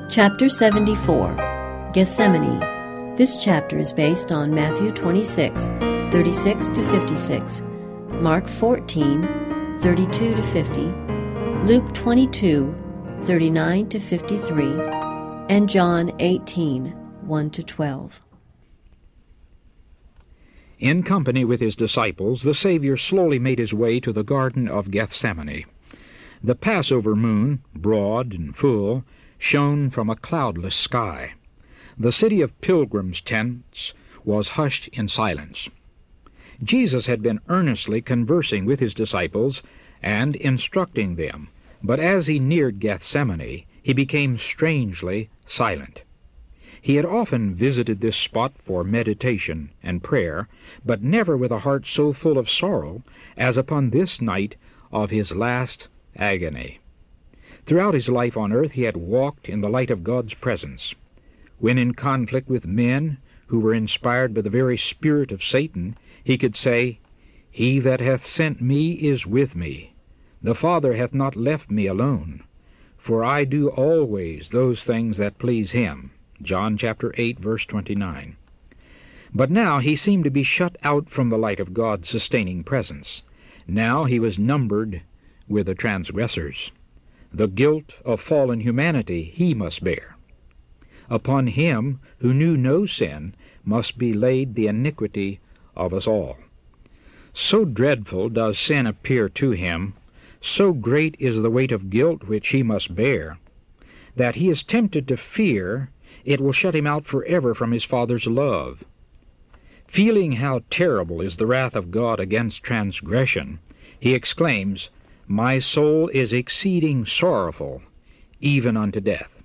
Chapter 74, Gethsemane. This chapter is based on Matthew 26, 36 to 56, Mark 14, 32 to 50, Luke 22, 39 to 53, and John 18, 1 to 12. In company with his disciples, the Savior slowly made his way to the Garden of Gethsemane. The Passover moon, broad and full, shone from a cloudless sky. The city of pilgrims' tents was hushed in silence. Jesus had been earnestly conversing with his disciples and instructing them, but as he neared Gethsemane, he became strangely silent. He had often visited this spot for meditation and prayer, but never with a heart so full of sorrow as upon this night of his last agony. Throughout his life on earth he had walked in the light of God's presence. When in conflict with men who were inspired by the very spirit of Satan, he could say, "He that hath sent me is with me. The Father hath not left me alone, for I do always those things that please him." John chapter 8, verse 29. But now he seemed to be shut out from the light of God's sustaining presence. Now he was numbered with the transgressors. The guilt of fallen humanity he must bear. Upon him who knew no sin must be laid the iniquity of us all. So dreadful does sin appear to him, so great is the weight of guilt which he must bear, that he is tempted to fear it will shut him out forever from his Father's love. Feeling how terrible is the wrath of God against transgression, he exclaims, "My soul is exceeding sorrowful, even unto death."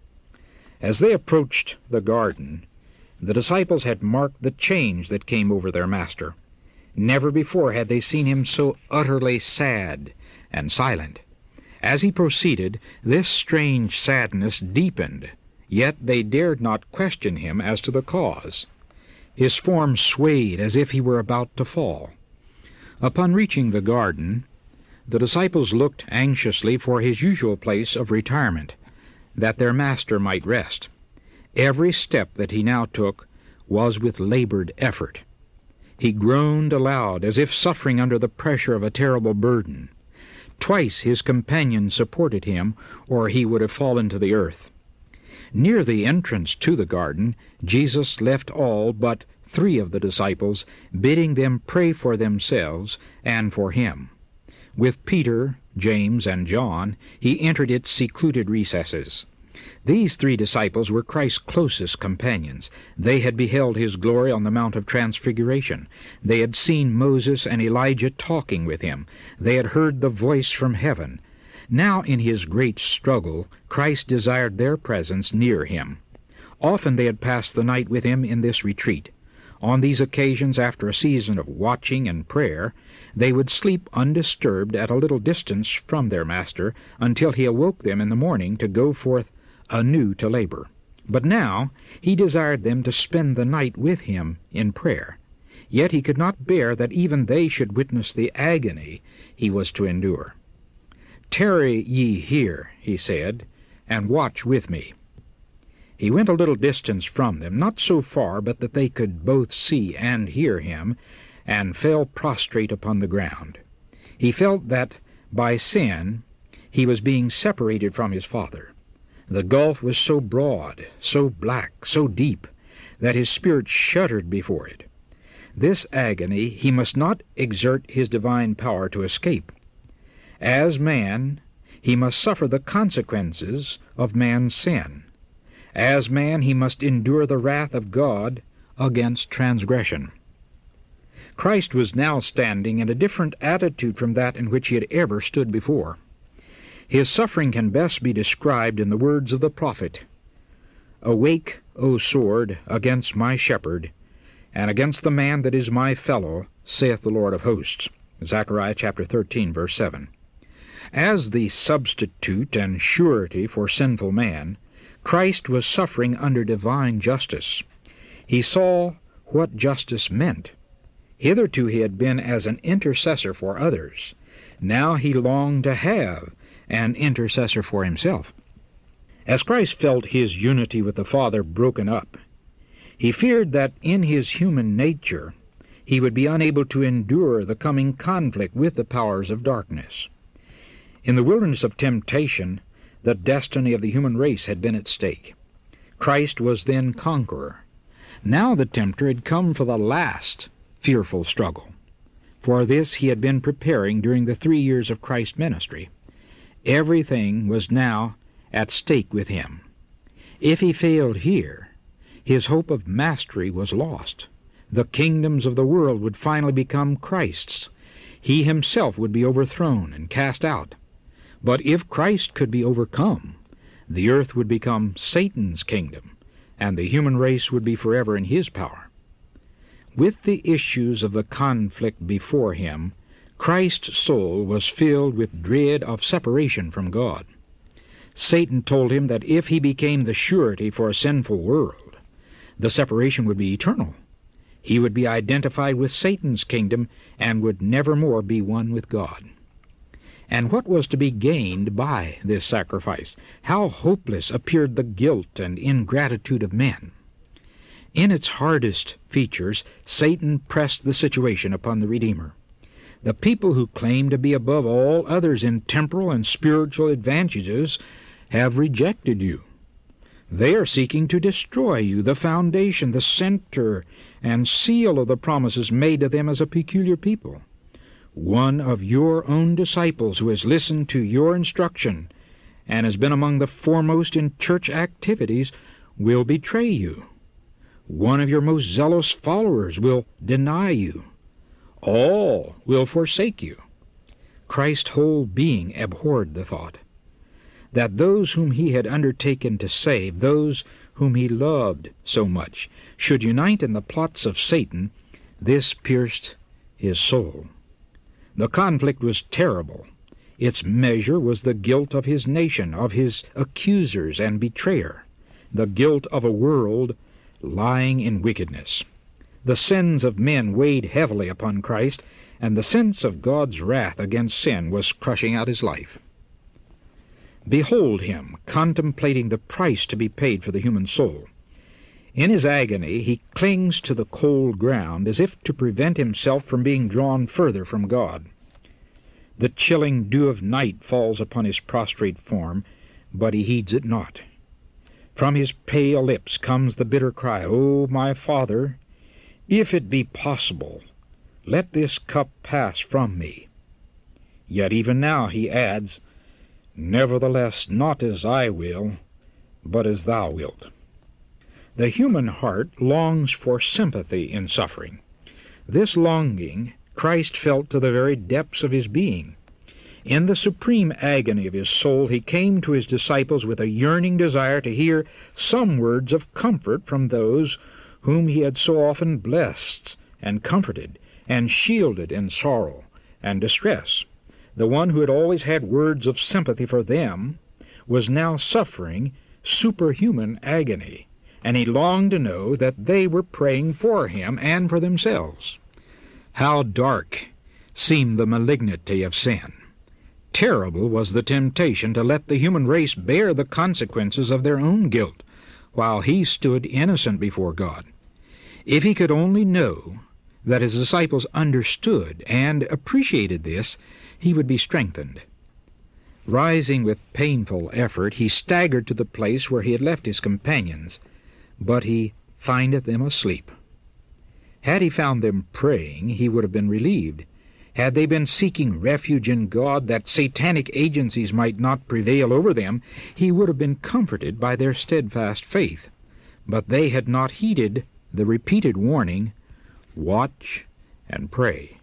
As they approached the garden, the disciples had marked the change that came over their Master. Never before had they seen him so utterly sad and silent. As he proceeded, this strange sadness deepened, yet they dared not question him as to the cause. His form swayed as if he were about to fall. Upon reaching the garden, the disciples looked anxiously for his usual place of retirement, that their Master might rest. Every step that he now took was with labored effort. He groaned aloud, as if suffering under the pressure of a terrible burden. Twice his companions supported him, or he would have fallen to the earth. Near the entrance to the garden, Jesus left all but 3 of the disciples, bidding them pray for themselves and for him. With Peter, James, and John, he entered its secluded recesses. These 3 disciples were Christ's closest companions. They had beheld his glory on the Mount of Transfiguration. They had seen Moses and Elijah talking with him. They had heard the voice from heaven. Now in his great struggle, Christ desired their presence near him. Often they had passed the night with him in this retreat. On these occasions, after a season of watching and prayer, they would sleep undisturbed at a little distance from their Master until he awoke them in the morning to go forth anew to labor. But now he desired them to spend the night with him in prayer. Yet he could not bear that even they should witness the agony he was to endure. "Tarry ye here," he said, "and watch with me." He went a little distance from them, not so far but that they could both see and hear him, and fell prostrate upon the ground. He felt that by sin he was being separated from his Father. The gulf was so broad, so black, so deep, that his spirit shuddered before it. This agony he must not exert his divine power to escape. As man, he must suffer the consequences of man's sin. As man, he must endure the wrath of God against transgression. Christ was now standing in a different attitude from that in which he had ever stood before. His suffering can best be described in the words of the prophet, "Awake, O sword, against my shepherd, and against the man that is my fellow, saith the Lord of hosts." Zechariah chapter 13, verse 7. As the substitute and surety for sinful man, Christ was suffering under divine justice. He saw what justice meant. Hitherto he had been as an intercessor for others. Now he longed to have an intercessor for himself. As Christ felt his unity with the Father broken up, he feared that in his human nature he would be unable to endure the coming conflict with the powers of darkness. In the wilderness of temptation, the destiny of the human race had been at stake. Christ was then conqueror. Now the tempter had come for the last fearful struggle. For this he had been preparing during the 3 years of Christ's ministry. Everything was now at stake with him. If he failed here, his hope of mastery was lost. The kingdoms of the world would finally become Christ's. He himself would be overthrown and cast out. But if Christ could be overcome, the earth would become Satan's kingdom, and the human race would be forever in his power. With the issues of the conflict before him, Christ's soul was filled with dread of separation from God. Satan told him that if he became the surety for a sinful world, the separation would be eternal. He would be identified with Satan's kingdom and would never more be one with God. And what was to be gained by this sacrifice? How hopeless appeared the guilt and ingratitude of men. In its hardest features, Satan pressed the situation upon the Redeemer. The people who claim to be above all others in temporal and spiritual advantages have rejected you. They are seeking to destroy you, the foundation, the center, and seal of the promises made to them as a peculiar people. One of your own disciples who has listened to your instruction and has been among the foremost in church activities will betray you. One of your most zealous followers will deny you. All will forsake you. Christ's whole being abhorred the thought that those whom he had undertaken to save, those whom he loved so much, should unite in the plots of Satan. This pierced his soul. The conflict was terrible. Its measure was the guilt of his nation, of his accusers and betrayer, the guilt of a world lying in wickedness. The sins of men weighed heavily upon Christ, and the sense of God's wrath against sin was crushing out his life. Behold him, contemplating the price to be paid for the human soul. In his agony he clings to the cold ground as if to prevent himself from being drawn further from God. The chilling dew of night falls upon his prostrate form, but he heeds it not. From his pale lips comes the bitter cry, "O my Father, if it be possible, let this cup pass from me." Yet even now he adds, "Nevertheless, not as I will, but as thou wilt." The human heart longs for sympathy in suffering. This longing Christ felt to the very depths of his being. In the supreme agony of his soul, he came to his disciples with a yearning desire to hear some words of comfort from those whom he had so often blessed and comforted and shielded in sorrow and distress. The one who had always had words of sympathy for them was now suffering superhuman agony, and he longed to know that they were praying for him and for themselves. How dark seemed the malignity of sin! Terrible was the temptation to let the human race bear the consequences of their own guilt, while he stood innocent before God. If he could only know that his disciples understood and appreciated this, he would be strengthened. Rising with painful effort, he staggered to the place where he had left his companions, but he findeth them asleep. Had he found them praying, he would have been relieved. Had they been seeking refuge in God that satanic agencies might not prevail over them, he would have been comforted by their steadfast faith. But they had not heeded the repeated warning, "Watch and pray."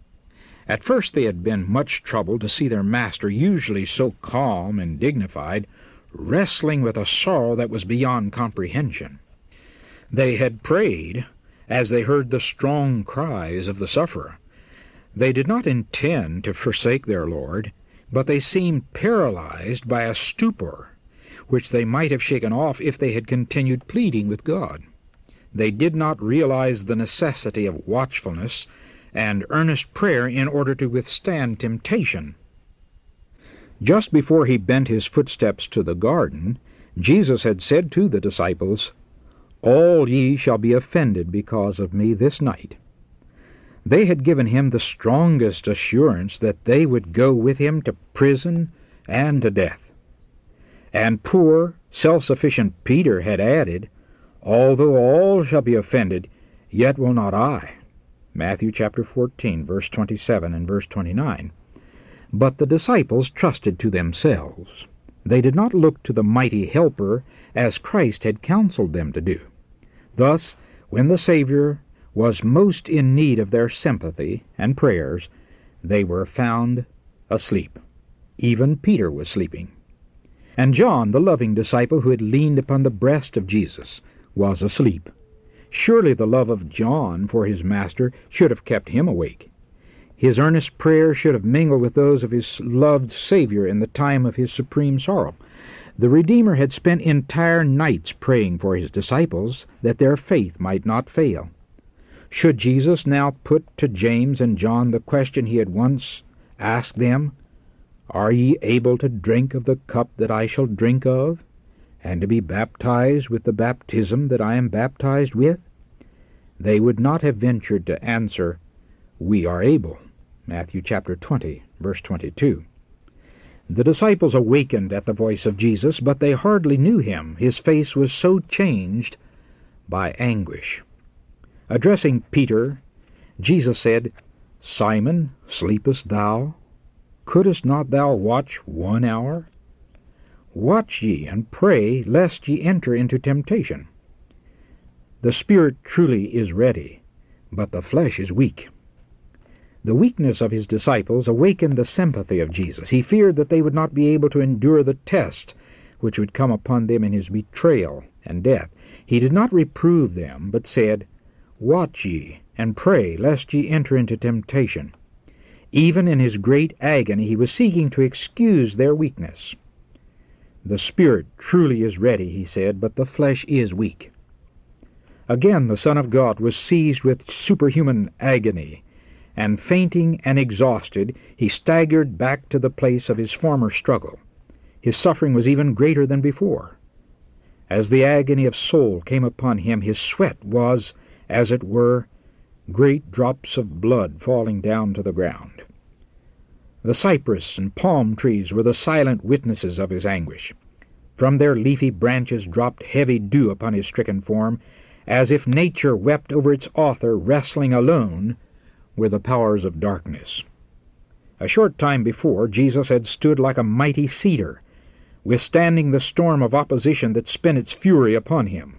At first they had been much troubled to see their master, usually so calm and dignified, wrestling with a sorrow that was beyond comprehension. They had prayed as they heard the strong cries of the sufferer. They did not intend to forsake their Lord, but they seemed paralyzed by a stupor which they might have shaken off if they had continued pleading with God. They did not realize the necessity of watchfulness and earnest prayer in order to withstand temptation. Just before he bent his footsteps to the garden, Jesus had said to the disciples, "All ye shall be offended because of me this night." They had given him the strongest assurance that they would go with him to prison and to death. And poor, self-sufficient Peter had added, "Although all shall be offended, yet will not I." Matthew chapter 14, verse 27 and verse 29. But the disciples trusted to themselves. They did not look to the mighty Helper as Christ had counseled them to do. Thus, when the Savior was most in need of their sympathy and prayers, they were found asleep. Even Peter was sleeping. And John, the loving disciple who had leaned upon the breast of Jesus, was asleep. Surely the love of John for his Master should have kept him awake. His earnest prayers should have mingled with those of his loved Savior in the time of his supreme sorrow. The Redeemer had spent entire nights praying for his disciples that their faith might not fail. Should Jesus now put to James and John the question he had once asked them, "Are ye able to drink of the cup that I shall drink of, and to be baptized with the baptism that I am baptized with?" They would not have ventured to answer, "We are able." Matthew chapter 20, verse 22. The disciples awakened at the voice of Jesus, but they hardly knew him. His face was so changed by anguish. Addressing Peter, Jesus said, "Simon, sleepest thou? Couldest not thou watch 1 hour? Watch ye and pray, lest ye enter into temptation. The spirit truly is ready, but the flesh is weak." The weakness of his disciples awakened the sympathy of Jesus. He feared that they would not be able to endure the test which would come upon them in his betrayal and death. He did not reprove them, but said, "Watch ye and pray, lest ye enter into temptation." Even in his great agony he was seeking to excuse their weakness. "The spirit truly is ready," he said, "but the flesh is weak." Again the Son of God was seized with superhuman agony, and fainting and exhausted, he staggered back to the place of his former struggle. His suffering was even greater than before. As the agony of soul came upon him, his sweat was, as it were, great drops of blood falling down to the ground. The cypress and palm trees were the silent witnesses of his anguish. From their leafy branches dropped heavy dew upon his stricken form, as if nature wept over its author wrestling alone with the powers of darkness. A short time before, Jesus had stood like a mighty cedar, withstanding the storm of opposition that spent its fury upon him.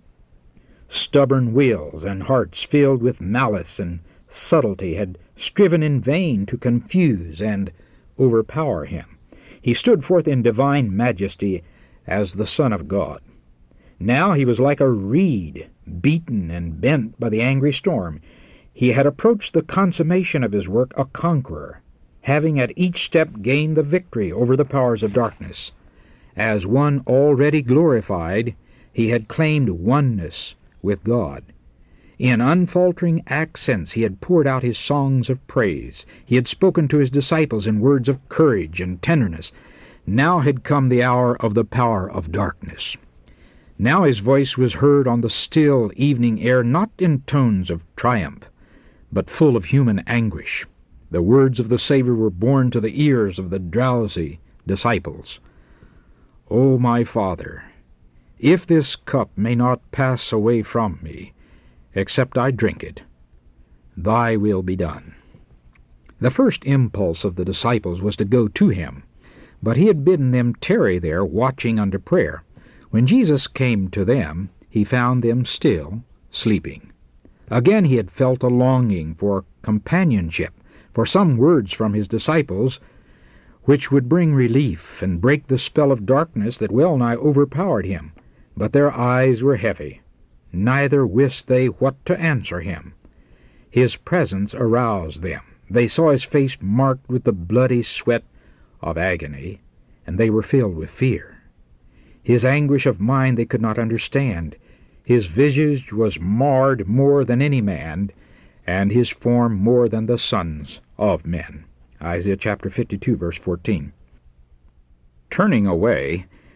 Stubborn wills and hearts filled with malice and subtlety had striven in vain to confuse and overpower him. He stood forth in divine majesty as the Son of God. Now he was like a reed, beaten and bent by the angry storm. He had approached the consummation of his work a conqueror, having at each step gained the victory over the powers of darkness. As one already glorified, he had claimed oneness with God. In unfaltering accents he had poured out his songs of praise. He had spoken to his disciples in words of courage and tenderness. Now had come the hour of the power of darkness. Now his voice was heard on the still evening air, not in tones of triumph, but full of human anguish. The words of the Savior were borne to the ears of the drowsy disciples. "O my Father, if this cup may not pass away from me, except I drink it, thy will be done." The first impulse of the disciples was to go to him, but he had bidden them tarry there, watching unto prayer. When Jesus came to them, he found them still sleeping. Again he had felt a longing for companionship, for some words from his disciples, which would bring relief and break the spell of darkness that well-nigh overpowered him. But their eyes were heavy, neither wist they what to answer him. His presence aroused them. They saw his face marked with the bloody sweat of agony, and they were filled with fear. His anguish of mind they could not understand. His visage was marred more than any man, and his form more than the sons of men. Isaiah chapter 52, verse 14. Turning away,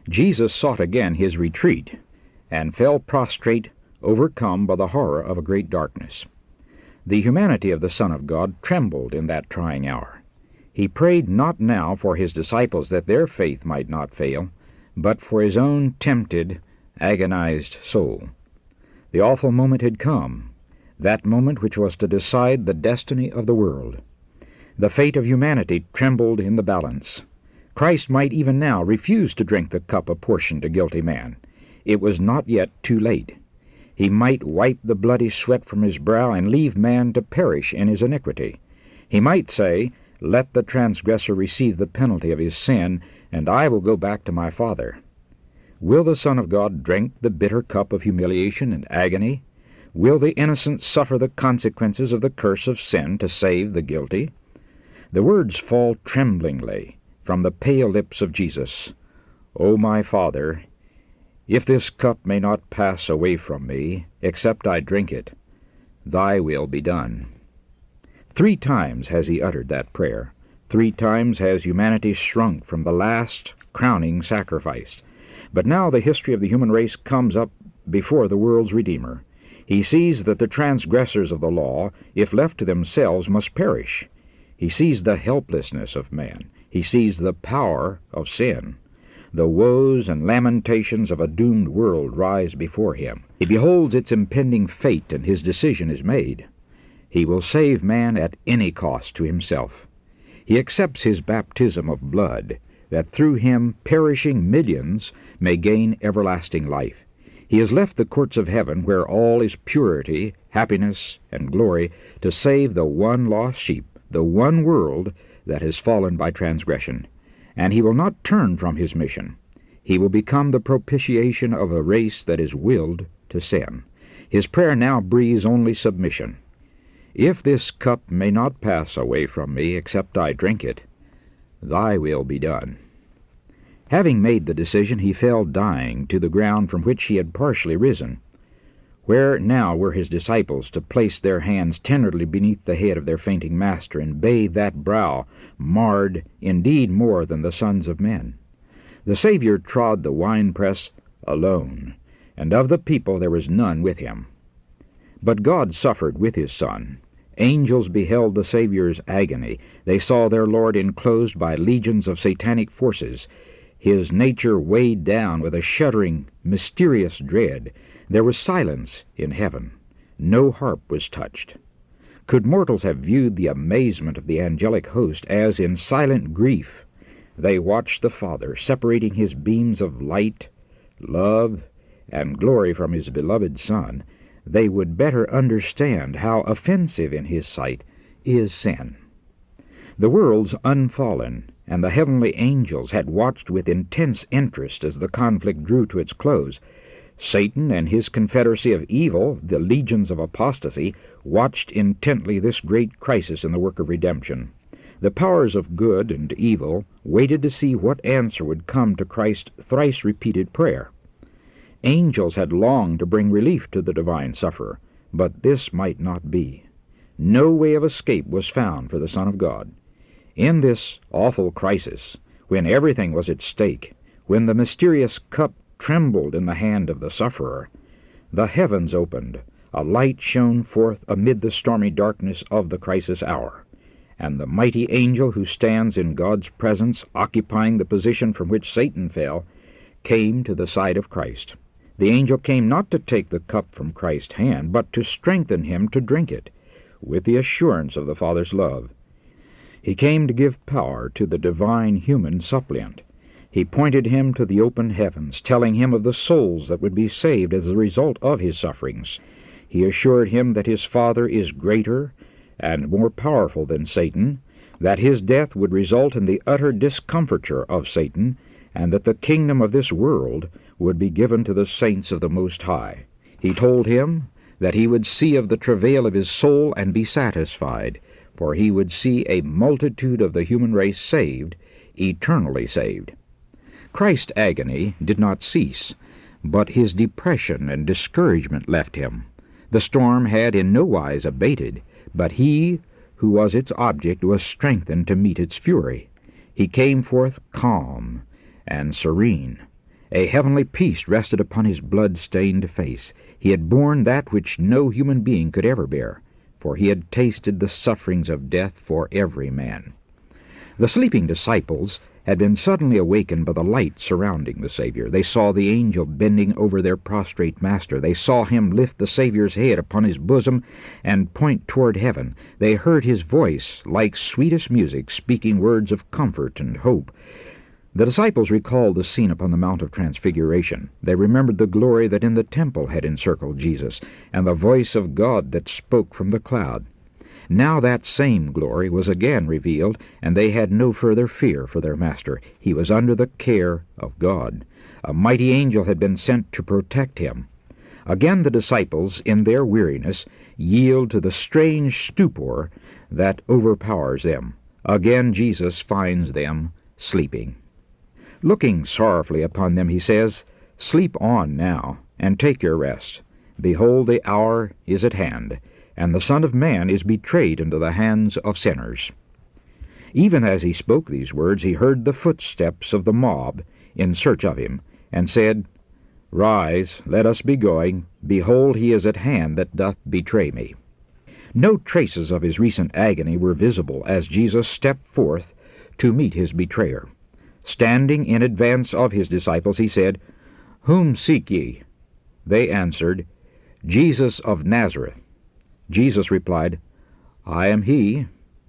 Jesus sought again his retreat, and fell prostrate, overcome by the horror of a great darkness. The humanity of the Son of God trembled in that trying hour. He prayed not now for his disciples that their faith might not fail, but for his own tempted, agonized soul. The awful moment had come, that moment which was to decide the destiny of the world. The fate of humanity trembled in the balance. Christ might even now refuse to drink the cup apportioned to guilty man. It was not yet too late. He might wipe the bloody sweat from his brow and leave man to perish in his iniquity. He might say, "Let the transgressor receive the penalty of his sin, and I will go back to my Father." Will the Son of God drink the bitter cup of humiliation and agony? Will the innocent suffer the consequences of the curse of sin to save the guilty? The words fall tremblingly from the pale lips of Jesus. "O my Father, if this cup may not pass away from me, except I drink it, thy will be done." 3 times has he uttered that prayer. 3 times has humanity shrunk from the last crowning sacrifice. But now the history of the human race comes up before the world's Redeemer. He sees that the transgressors of the law, if left to themselves, must perish. He sees the helplessness of man. He sees the power of sin. The woes and lamentations of a doomed world rise before him. He beholds its impending fate, and his decision is made. He will save man at any cost to himself. He accepts his baptism of blood, that through him perishing millions may gain everlasting life. He has left the courts of heaven, where all is purity, happiness, and glory, to save the one lost sheep, the one world that has fallen by transgression. And he will not turn from his mission. He will become the propitiation of a race that is willed to sin. His prayer now breathes only submission. "If this cup may not pass away from me, except I drink it, thy will be done." Having made the decision, he fell dying to the ground from which he had partially risen. Where now were his disciples to place their hands tenderly beneath the head of their fainting master, and bathe that brow, marred indeed more than the sons of men? The Savior trod the winepress alone, and of the people there was none with him. But God suffered with his Son. Angels beheld the Savior's agony. They saw their Lord enclosed by legions of satanic forces, his nature weighed down with a shuddering, mysterious dread. There was silence in heaven. No harp was touched. Could mortals have viewed the amazement of the angelic host as in silent grief they watched the Father separating his beams of light, love, and glory from his beloved Son, they would better understand how offensive in his sight is sin. The world's unfallen and the heavenly angels had watched with intense interest as the conflict drew to its close. Satan and his confederacy of evil, the legions of apostasy, watched intently this great crisis in the work of redemption. The powers of good and evil waited to see what answer would come to Christ's thrice-repeated prayer. Angels had longed to bring relief to the divine sufferer, but this might not be. No way of escape was found for the Son of God. In this awful crisis, when everything was at stake, when the mysterious cup trembled in the hand of the sufferer, the heavens opened, a light shone forth amid the stormy darkness of the crisis hour, and the mighty angel who stands in God's presence, occupying the position from which Satan fell, came to the side of Christ. The angel came not to take the cup from Christ's hand, but to strengthen him to drink it, with the assurance of the Father's love. He came to give power to the divine human suppliant. He pointed him to the open heavens, telling him of the souls that would be saved as a result of his sufferings. He assured him that his Father is greater and more powerful than Satan, that his death would result in the utter discomfiture of Satan, and that the kingdom of this world would be given to the saints of the Most High. He told him that he would see of the travail of his soul and be satisfied, for he would see a multitude of the human race saved, eternally saved. Christ's agony did not cease, but his depression and discouragement left him. The storm had in no wise abated, but he who was its object was strengthened to meet its fury. He came forth calm and serene, A heavenly peace rested upon his blood-stained face. He had borne that which no human being could ever bear, for he had tasted the sufferings of death for every man. The sleeping disciples had been suddenly awakened by the light surrounding the Savior. They saw the angel bending over their prostrate master. They saw him lift the Savior's head upon his bosom and point toward heaven. They heard his voice, like sweetest music, speaking words of comfort and hope. The disciples recalled the scene upon the Mount of Transfiguration. They remembered the glory that in the temple had encircled Jesus, and the voice of God that spoke from the cloud. Now that same glory was again revealed, and they had no further fear for their master. He was under the care of God. A mighty angel had been sent to protect him. Again the disciples, in their weariness, yield to the strange stupor that overpowers them. Again Jesus finds them sleeping. Looking sorrowfully upon them, he says, "Sleep on now, and take your rest. Behold, the hour is at hand, and the Son of Man is betrayed into the hands of sinners." Even as he spoke these words, he heard the footsteps of the mob in search of him, and said, "Rise, let us be going. Behold, he is at hand that doth betray me." No traces of his recent agony were visible as Jesus stepped forth to meet his betrayer. Standing in advance of his disciples, he said, "Whom seek ye?" They answered, "Jesus of Nazareth." Jesus replied, "I am he."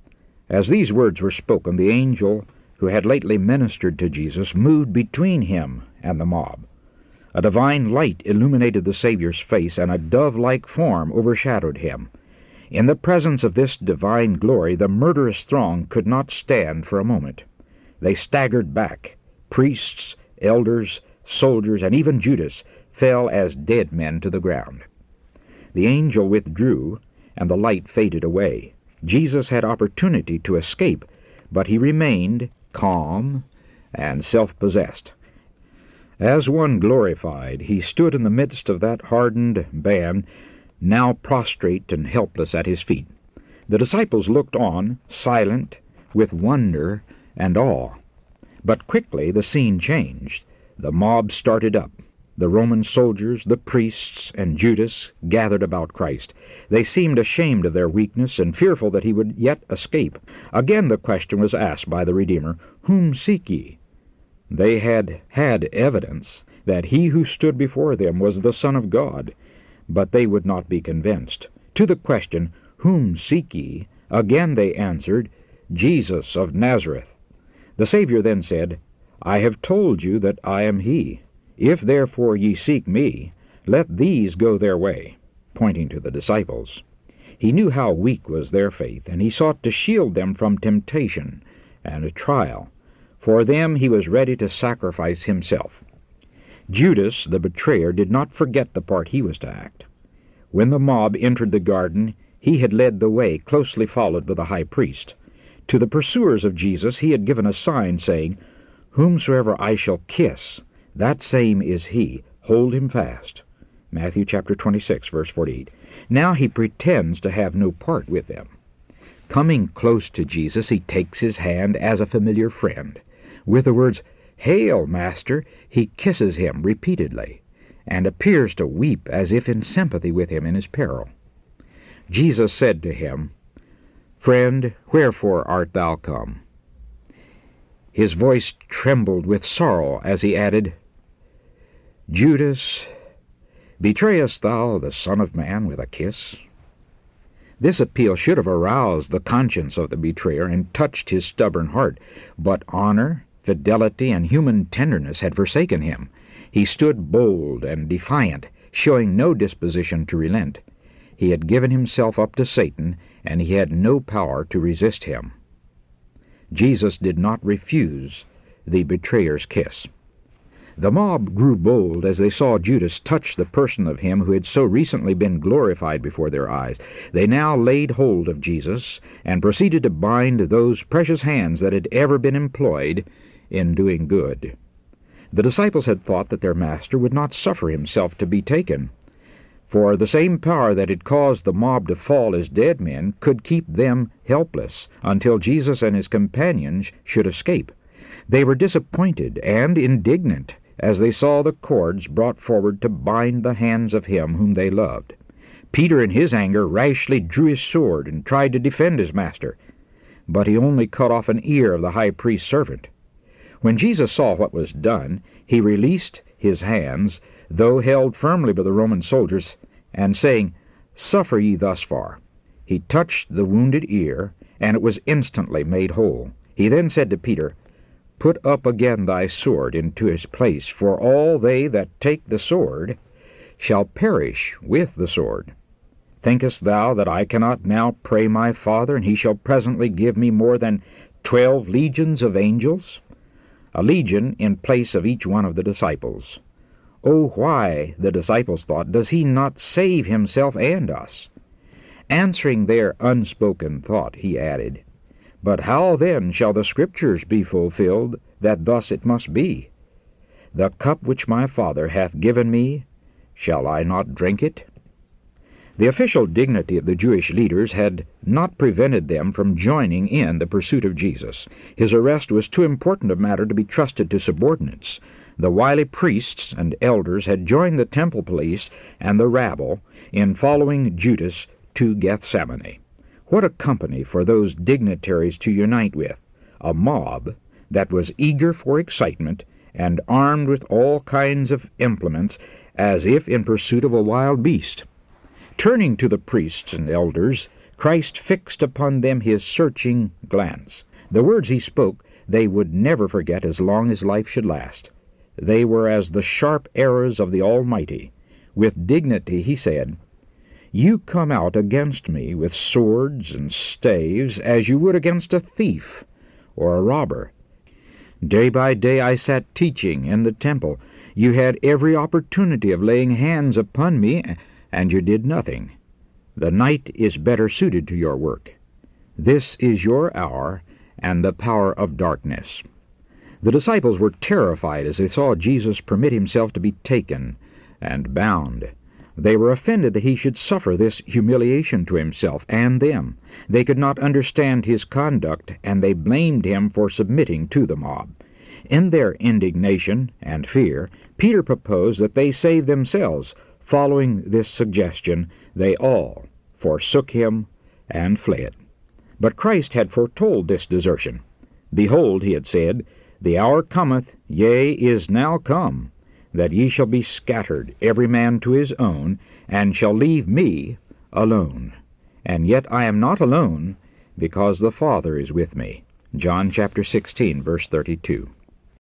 As these words were spoken, the angel who had lately ministered to Jesus moved between him and the mob. A divine light illuminated the Savior's face, and a dove-like form overshadowed him. In the presence of this divine glory, the murderous throng could not stand for a moment. They staggered back. Priests, elders, soldiers, and even Judas fell as dead men to the ground. The angel withdrew, and the light faded away. Jesus had opportunity to escape, but he remained calm and self-possessed. As one glorified, he stood in the midst of that hardened band, now prostrate and helpless at his feet. The disciples looked on, silent, with wonder and awe. But quickly the scene changed. The mob started up. The Roman soldiers, the priests, and Judas gathered about Christ. They seemed ashamed of their weakness and fearful that he would yet escape. Again the question was asked by the Redeemer, "Whom seek ye?" They had evidence that he who stood before them was the Son of God, but they would not be convinced. To the question, "Whom seek ye?" again they answered, "Jesus of Nazareth." The Savior then said, "I have told you that I am he. If therefore ye seek me, let these go their way," pointing to the disciples. He knew how weak was their faith, and he sought to shield them from temptation and a trial. For them he was ready to sacrifice himself. Judas, the betrayer, did not forget the part he was to act. When the mob entered the garden, he had led the way, closely followed by the high priest. To the pursuers of Jesus he had given a sign, saying, "Whomsoever I shall kiss, that same is he. Hold him fast." Matthew chapter 26, verse 48. Now he pretends to have no part with them. Coming close to Jesus, he takes his hand as a familiar friend. With the words, "Hail, Master," he kisses him repeatedly, and appears to weep as if in sympathy with him in his peril. Jesus said to him, "Friend, wherefore art thou come?" His voice trembled with sorrow as he added, "Judas, betrayest thou the Son of Man with a kiss?" This appeal should have aroused the conscience of the betrayer and touched his stubborn heart, but honor, fidelity, and human tenderness had forsaken him. He stood bold and defiant, showing no disposition to relent. He had given himself up to Satan, and he had no power to resist him. Jesus did not refuse the betrayer's kiss. The mob grew bold as they saw Judas touch the person of him who had so recently been glorified before their eyes. They now laid hold of Jesus and proceeded to bind those precious hands that had ever been employed in doing good. The disciples had thought that their master would not suffer himself to be taken, for the same power that had caused the mob to fall as dead men could keep them helpless until Jesus and his companions should escape. They were disappointed and indignant as they saw the cords brought forward to bind the hands of him whom they loved. Peter in his anger rashly drew his sword and tried to defend his master, but he only cut off an ear of the high priest's servant. When Jesus saw what was done, he released his hands, though held firmly by the Roman soldiers, and saying, "Suffer ye thus far," he touched the wounded ear, and it was instantly made whole. He then said to Peter, "Put up again thy sword into his place, for all they that take the sword shall perish with the sword. Thinkest thou that I cannot now pray my Father, and he shall presently give me more than 12 legions of angels?" A legion in place of each one of the disciples. Oh, why, the disciples thought, does he not save himself and us? Answering their unspoken thought, he added, "But how then shall the Scriptures be fulfilled, that thus it must be? The cup which my Father hath given me, shall I not drink it?" The official dignity of the Jewish leaders had not prevented them from joining in the pursuit of Jesus. His arrest was too important a matter to be trusted to subordinates. The wily priests and elders had joined the temple police and the rabble in following Judas to Gethsemane. What a company for those dignitaries to unite with! A mob that was eager for excitement and armed with all kinds of implements, as if in pursuit of a wild beast. Turning to the priests and elders, Christ fixed upon them his searching glance. The words he spoke they would never forget as long as life should last. They were as the sharp arrows of the Almighty. With dignity he said, "You come out against me with swords and staves as you would against a thief or a robber. Day by day I sat teaching in the temple. You had every opportunity of laying hands upon me, and you did nothing. The night is better suited to your work. This is your hour and the power of darkness." The disciples were terrified as they saw Jesus permit himself to be taken and bound. They were offended that he should suffer this humiliation to himself and them. They could not understand his conduct, and they blamed him for submitting to the mob. In their indignation and fear, Peter proposed that they save themselves. Following this suggestion, they all forsook him and fled. But Christ had foretold this desertion. "Behold," he had said, "the hour cometh, yea, is now come, that ye shall be scattered, every man to his own, and shall leave me alone. And yet I am not alone, because the Father is with me." John chapter 16, verse 32.